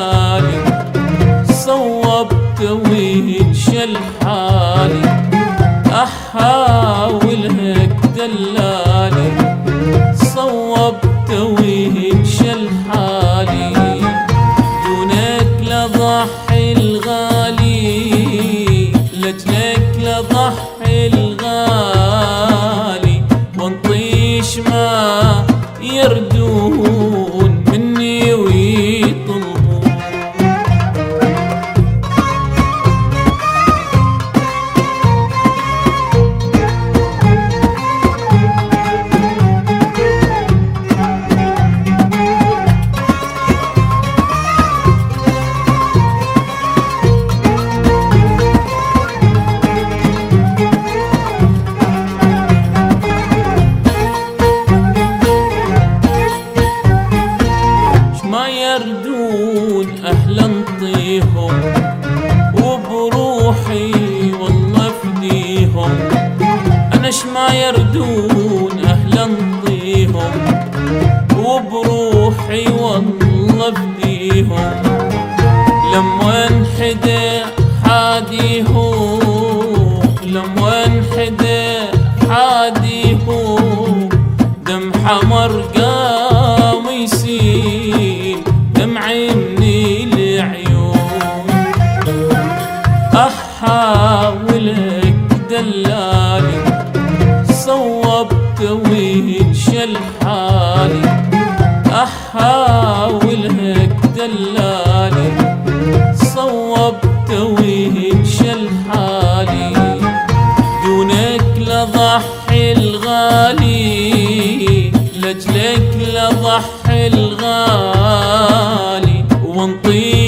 دلالي صوبت وينشل حالي أحاولك دلالي صوبت وينشل حالي دونك لضحي الغالي لجلك لضحي الغالي وانطيش ما يردون مني ويطلبون يردون أهلا انطيهم وبروحي والله افديهم أنا ما يردون أهلا انطيهم وبروحي والله افديهم لما انحدى حاديهم لما انحدى حاديهم دم حمر قام يسيل دمعيني العيون أحاولك دلالي صوبت وينشل حالي أحاولك دلالي صوبت وينشل حالي دونك لضحي الغالي لجلك لضحي الغالي وانطيش